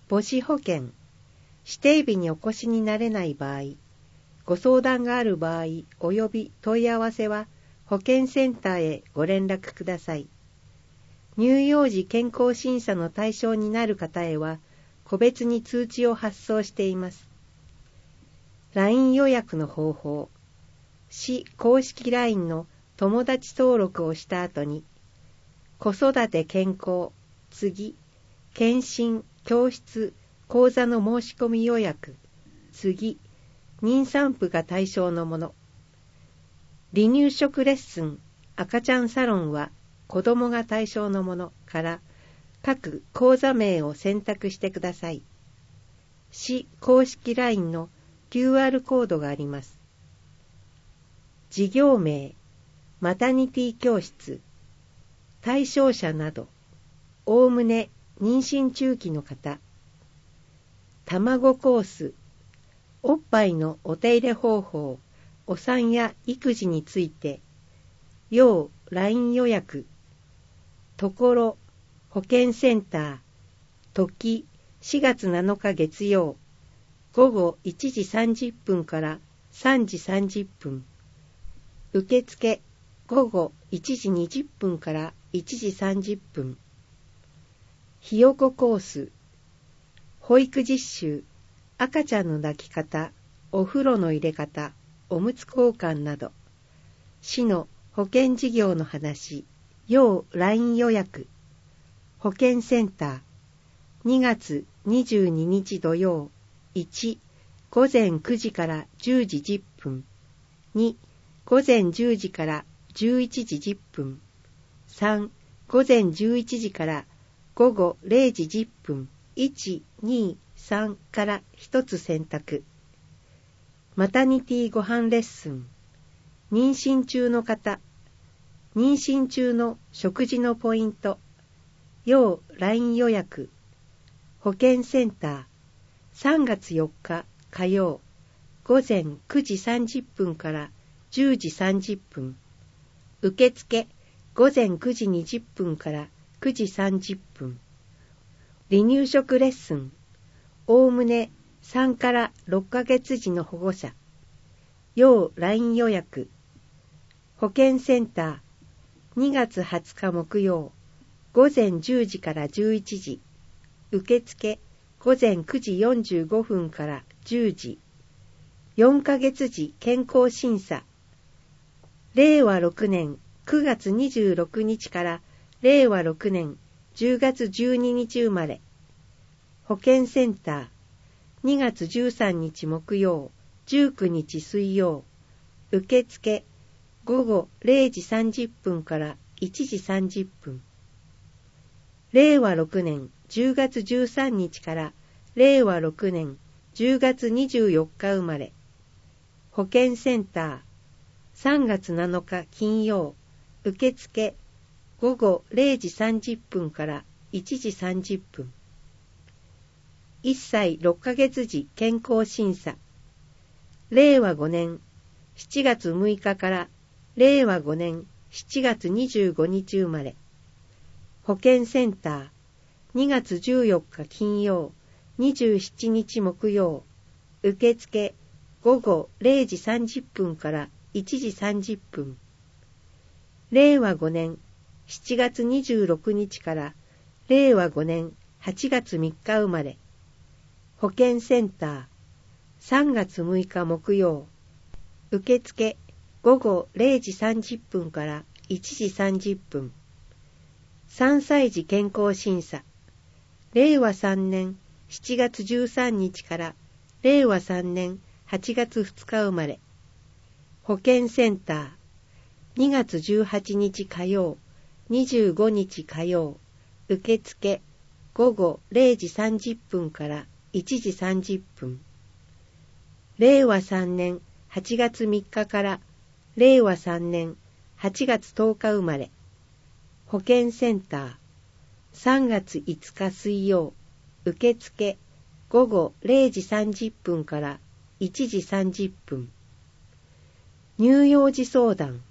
母子保険、指定日にお越しになれない場合、ご相談がある場合および問い合わせは保健センターへご連絡ください。乳幼児健康審査の対象になる方へは個別に通知を発送しています。LINE 予約の方法。市公式 LINE の友達登録をした後に、子育て健康、次、検診、教室、講座の申し込み予約、次、妊産婦が対象のもの。離乳食レッスン、赤ちゃんサロンは子供が対象のものから各講座名を選択してください。市公式 LINE の QR コードがあります。事業名、マタニティ教室、対象者など、おおむね妊娠中期の方。卵コース、おっぱいのお手入れ方法、お産や育児について、要 LINE 予約、ところ、保健センター、時、4月7日月曜、午後1時30分から3時30分。受付、午後1時20分から1時30分。ひよこコース、保育実習、赤ちゃんの抱き方、お風呂の入れ方、おむつ交換など、市の保健事業の話、要 LINE 予約、保健センター、2月22日土曜、1、午前9時から10時10分、2、午前10時から11時10分、3、午前11時から午後0時10分、1、2、3から1つ選択。マタニティご飯レッスン、妊娠中の方、妊娠中の食事のポイント、要 LINE 予約、保健センター、3月4日火曜、午前9時30分から10時30分、受付、午前9時20分から9時30分、離乳食レッスン、おおむね3から6ヶ月時の保護者、要 LINE 予約、保健センター、2月20日木曜、午前10時から11時、受付、午前9時45分から10時、4ヶ月時健康審査、令和6年9月26日から令和6年10月12日生まれ、保健センター、2月13日木曜、19日水曜、受付、午後0時30分から1時30分。令和6年10月13日から令和6年10月24日生まれ、保健センター、3月7日金曜、受付、午後0時30分から1時30分。1歳6ヶ月時健康審査、令和5年7月6日から令和5年7月25日生まれ、保健センター、2月14日金曜、27日木曜、受付、午後0時30分から1時30分。令和5年7月26日から令和5年8月3日生まれ、保健センター、3月6日木曜、受付、午後0時30分から1時30分。3歳児健康審査、令和3年7月13日から令和3年8月2日生まれ、保健センター、2月18日火曜、25日火曜、受付、午後0時30分から1時30分。令和3年8月3日から令和3年8月10日生まれ、保健センター、3月5日水曜、受付、午後0時30分から1時30分。乳幼児相談、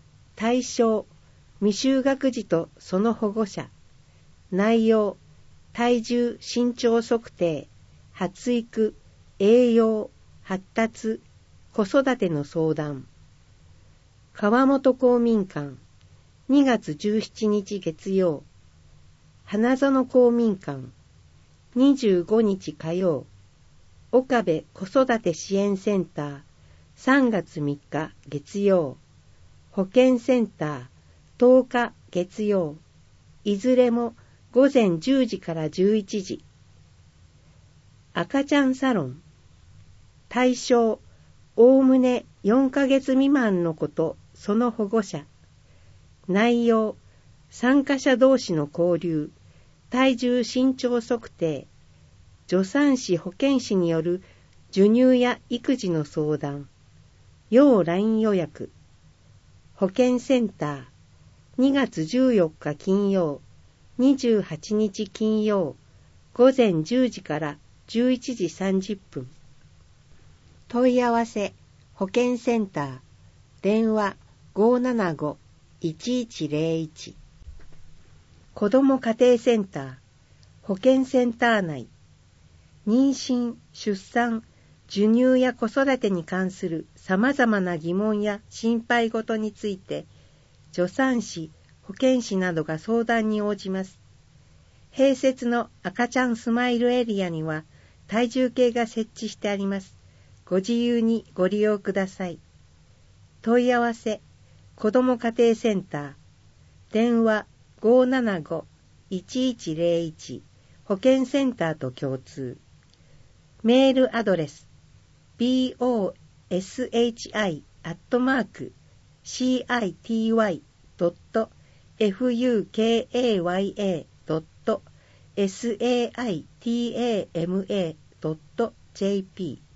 対象、未就学児とその保護者、内容、 体重身長測定、発育、栄養、発達、子育ての相談。川本公民館、2月17日月曜。花園公民館、25日火曜。岡部子育て支援センター、3月3日月曜。保健センター、10日月曜。いずれも午前10時から11時。赤ちゃんサロン。対象、おおむね4ヶ月未満の子とその保護者。内容、参加者同士の交流、体重身長測定、助産師保健師による授乳や育児の相談、要 LINE 予約。保健センター、2月14日金曜、28日金曜、午前10時から11時30分。問い合わせ、保健センター、電話 575-1101。子ども家庭センター、保健センター内、妊娠、出産、授乳や子育てに関するさまざまな疑問や心配事について、助産師、保健師などが相談に応じます。併設の赤ちゃんスマイルエリアには体重計が設置してあります。ご自由にご利用ください。問い合わせ、子ども家庭センター、電話 575-1101、保健センターと共通。メールアドレス、boshi@city.fukaya.satama.jp